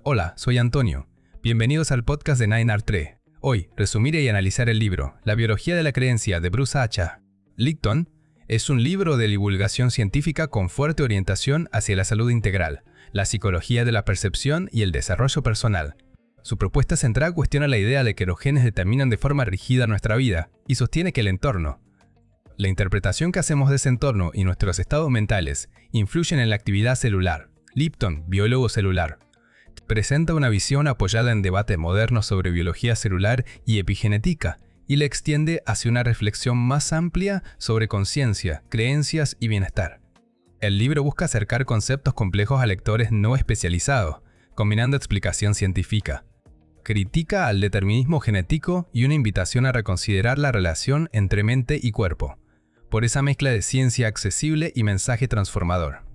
Hola, soy Antonio. Bienvenidos al podcast de 9R3. Hoy, resumir y analizar el libro La biología de la creencia de Bruce H. Lipton es un libro de divulgación científica con fuerte orientación hacia la salud integral, la psicología de la percepción y el desarrollo personal. Su propuesta central cuestiona la idea de que los genes determinan de forma rígida nuestra vida y sostiene que el entorno, la interpretación que hacemos de ese entorno y nuestros estados mentales influyen en la actividad celular. Lipton, biólogo celular, presenta una visión apoyada en debates modernos sobre biología celular y epigenética y le extiende hacia una reflexión más amplia sobre conciencia, creencias y bienestar. El libro busca acercar conceptos complejos a lectores no especializados, combinando explicación científica. Critica al determinismo genético y una invitación a reconsiderar la relación entre mente y cuerpo, por esa mezcla de ciencia accesible y mensaje transformador.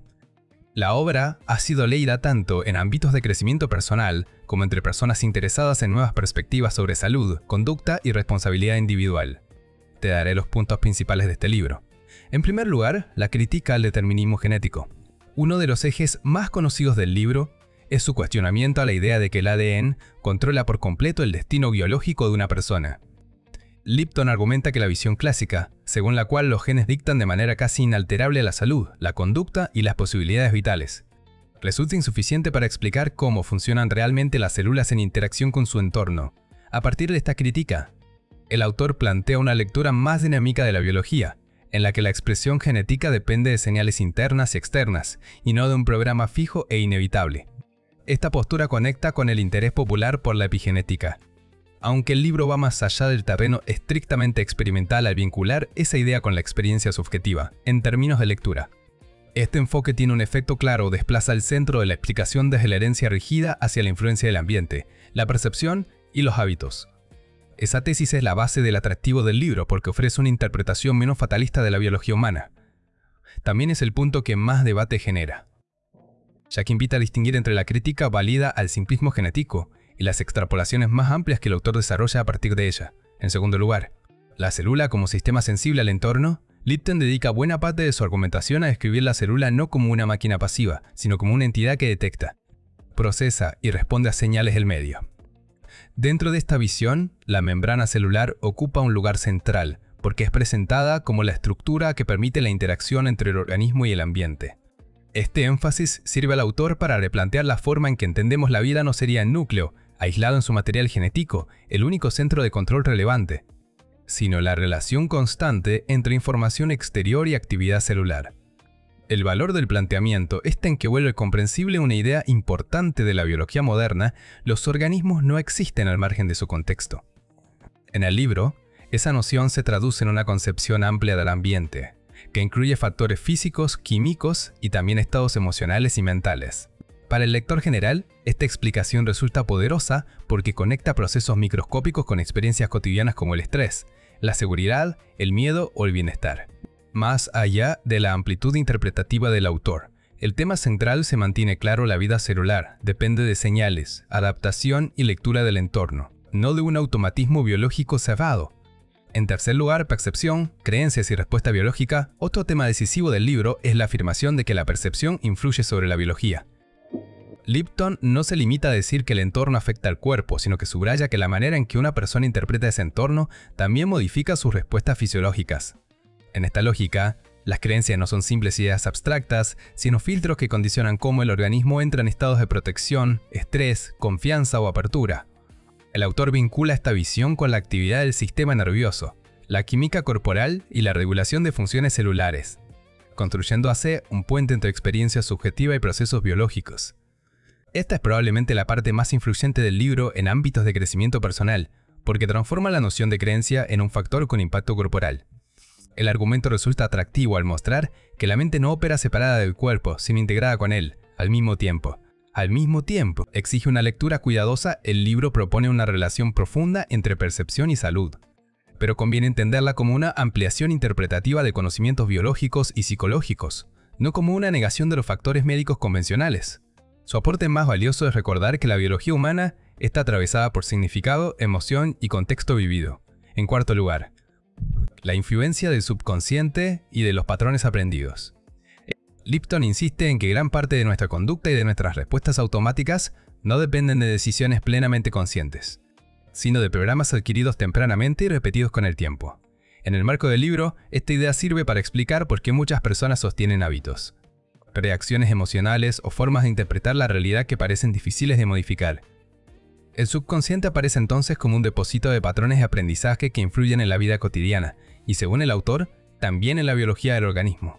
La obra ha sido leída tanto en ámbitos de crecimiento personal como entre personas interesadas en nuevas perspectivas sobre salud, conducta y responsabilidad individual. Te daré los puntos principales de este libro. En primer lugar, la crítica al determinismo genético. Uno de los ejes más conocidos del libro es su cuestionamiento a la idea de que el ADN controla por completo el destino biológico de una persona. Lipton argumenta que la visión clásica, según la cual los genes dictan de manera casi inalterable la salud, la conducta y las posibilidades vitales, resulta insuficiente para explicar cómo funcionan realmente las células en interacción con su entorno. A partir de esta crítica, el autor plantea una lectura más dinámica de la biología, en la que la expresión genética depende de señales internas y externas, y no de un programa fijo e inevitable. Esta postura conecta con el interés popular por la epigenética, aunque el libro va más allá del terreno estrictamente experimental al vincular esa idea con la experiencia subjetiva, en términos de lectura. Este enfoque tiene un efecto claro, desplaza el centro de la explicación desde la herencia rígida hacia la influencia del ambiente, la percepción y los hábitos. Esa tesis es la base del atractivo del libro porque ofrece una interpretación menos fatalista de la biología humana. También es el punto que más debate genera, ya que invita a distinguir entre la crítica válida al simplismo genético y las extrapolaciones más amplias que el autor desarrolla a partir de ella. En segundo lugar, la célula como sistema sensible al entorno. Lipton dedica buena parte de su argumentación a describir la célula no como una máquina pasiva, sino como una entidad que detecta, procesa y responde a señales del medio. Dentro de esta visión, la membrana celular ocupa un lugar central, porque es presentada como la estructura que permite la interacción entre el organismo y el ambiente. Este énfasis sirve al autor para replantear la forma en que entendemos la vida no sería el núcleo, aislado en su material genético, el único centro de control relevante, sino la relación constante entre información exterior y actividad celular. El valor del planteamiento está en que vuelve comprensible una idea importante de la biología moderna: los organismos no existen al margen de su contexto. En el libro, esa noción se traduce en una concepción amplia del ambiente, que incluye factores físicos, químicos y también estados emocionales y mentales. Para el lector general, esta explicación resulta poderosa porque conecta procesos microscópicos con experiencias cotidianas como el estrés, la seguridad, el miedo o el bienestar. Más allá de la amplitud interpretativa del autor, el tema central se mantiene claro: la vida celular depende de señales, adaptación y lectura del entorno, no de un automatismo biológico cerrado. En tercer lugar, percepción, creencias y respuesta biológica. Otro tema decisivo del libro es la afirmación de que la percepción influye sobre la biología. Lipton no se limita a decir que el entorno afecta al cuerpo, sino que subraya que la manera en que una persona interpreta ese entorno también modifica sus respuestas fisiológicas. En esta lógica, las creencias no son simples ideas abstractas, sino filtros que condicionan cómo el organismo entra en estados de protección, estrés, confianza o apertura. El autor vincula esta visión con la actividad del sistema nervioso, la química corporal y la regulación de funciones celulares, construyendo así un puente entre experiencia subjetiva y procesos biológicos. Esta es probablemente la parte más influyente del libro en ámbitos de crecimiento personal, porque transforma la noción de creencia en un factor con impacto corporal. El argumento resulta atractivo al mostrar que la mente no opera separada del cuerpo, sino integrada con él, al mismo tiempo. Al mismo tiempo, exige una lectura cuidadosa. El libro propone una relación profunda entre percepción y salud, pero conviene entenderla como una ampliación interpretativa de conocimientos biológicos y psicológicos, no como una negación de los factores médicos convencionales. Su aporte más valioso es recordar que la biología humana está atravesada por significado, emoción y contexto vivido. En cuarto lugar, la influencia del subconsciente y de los patrones aprendidos. Lipton insiste en que gran parte de nuestra conducta y de nuestras respuestas automáticas no dependen de decisiones plenamente conscientes, sino de programas adquiridos tempranamente y repetidos con el tiempo. En el marco del libro, esta idea sirve para explicar por qué muchas personas sostienen hábitos, reacciones emocionales o formas de interpretar la realidad que parecen difíciles de modificar. El subconsciente aparece entonces como un depósito de patrones de aprendizaje que influyen en la vida cotidiana y, según el autor, también en la biología del organismo.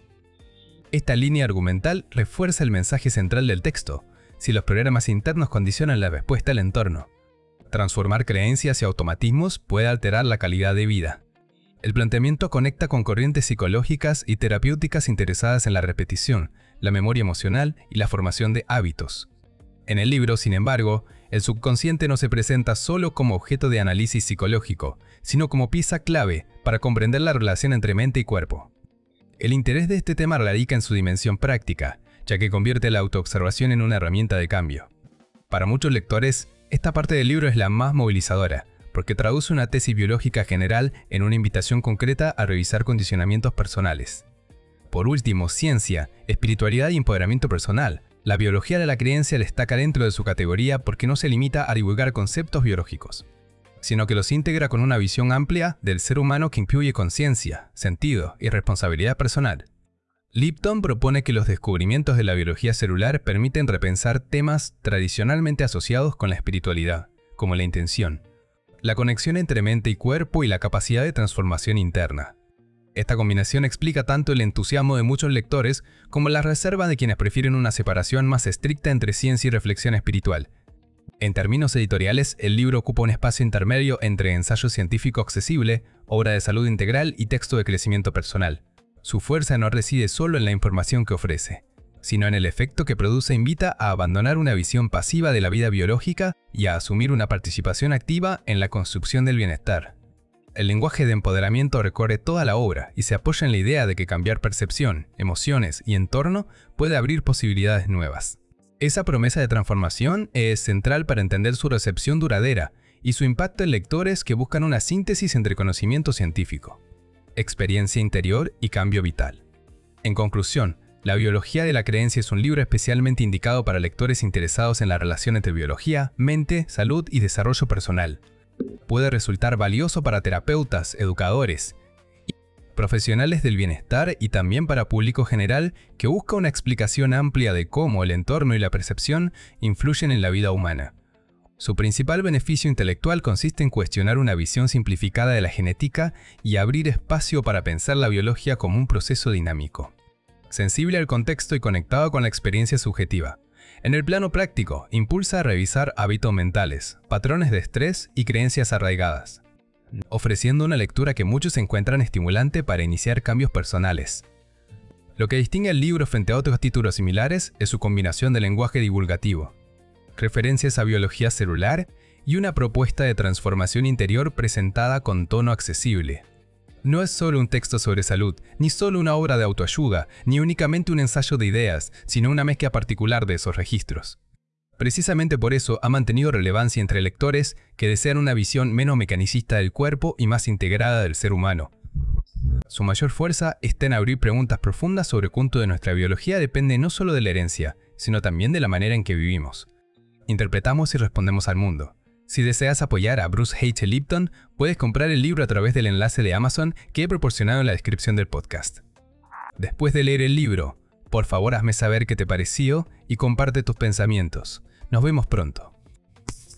Esta línea argumental refuerza el mensaje central del texto: si los programas internos condicionan la respuesta al entorno, transformar creencias y automatismos puede alterar la calidad de vida. El planteamiento conecta con corrientes psicológicas y terapéuticas interesadas en la repetición, la memoria emocional y la formación de hábitos. En el libro, sin embargo, el subconsciente no se presenta solo como objeto de análisis psicológico, sino como pieza clave para comprender la relación entre mente y cuerpo. El interés de este tema radica en su dimensión práctica, ya que convierte la autoobservación en una herramienta de cambio. Para muchos lectores, esta parte del libro es la más movilizadora, porque traduce una tesis biológica general en una invitación concreta a revisar condicionamientos personales. Por último, ciencia, espiritualidad y empoderamiento personal. La biología de la creencia destaca dentro de su categoría porque no se limita a divulgar conceptos biológicos, sino que los integra con una visión amplia del ser humano que incluye conciencia, sentido y responsabilidad personal. Lipton propone que los descubrimientos de la biología celular permiten repensar temas tradicionalmente asociados con la espiritualidad, como la intención, la conexión entre mente y cuerpo y la capacidad de transformación interna. Esta combinación explica tanto el entusiasmo de muchos lectores como la reserva de quienes prefieren una separación más estricta entre ciencia y reflexión espiritual. En términos editoriales, el libro ocupa un espacio intermedio entre ensayo científico accesible, obra de salud integral y texto de crecimiento personal. Su fuerza no reside solo en la información que ofrece, sino en el efecto que produce e invita a abandonar una visión pasiva de la vida biológica y a asumir una participación activa en la construcción del bienestar. El lenguaje de empoderamiento recorre toda la obra y se apoya en la idea de que cambiar percepción, emociones y entorno puede abrir posibilidades nuevas. Esa promesa de transformación es central para entender su recepción duradera y su impacto en lectores que buscan una síntesis entre conocimiento científico, experiencia interior y cambio vital. En conclusión, La biología de la creencia es un libro especialmente indicado para lectores interesados en la relación entre biología, mente, salud y desarrollo personal. Puede resultar valioso para terapeutas, educadores, profesionales del bienestar y también para público general que busca una explicación amplia de cómo el entorno y la percepción influyen en la vida humana. Su principal beneficio intelectual consiste en cuestionar una visión simplificada de la genética y abrir espacio para pensar la biología como un proceso dinámico, sensible al contexto y conectado con la experiencia subjetiva. En el plano práctico, impulsa a revisar hábitos mentales, patrones de estrés y creencias arraigadas, ofreciendo una lectura que muchos encuentran estimulante para iniciar cambios personales. Lo que distingue el libro frente a otros títulos similares es su combinación de lenguaje divulgativo, referencias a biología celular y una propuesta de transformación interior presentada con tono accesible. No es solo un texto sobre salud, ni solo una obra de autoayuda, ni únicamente un ensayo de ideas, sino una mezcla particular de esos registros. Precisamente por eso ha mantenido relevancia entre lectores que desean una visión menos mecanicista del cuerpo y más integrada del ser humano. Su mayor fuerza está en abrir preguntas profundas sobre cuánto de nuestra biología depende no solo de la herencia, sino también de la manera en que vivimos, interpretamos y respondemos al mundo. Si deseas apoyar a Bruce H. Lipton, puedes comprar el libro a través del enlace de Amazon que he proporcionado en la descripción del podcast. Después de leer el libro, por favor hazme saber qué te pareció y comparte tus pensamientos. Nos vemos pronto.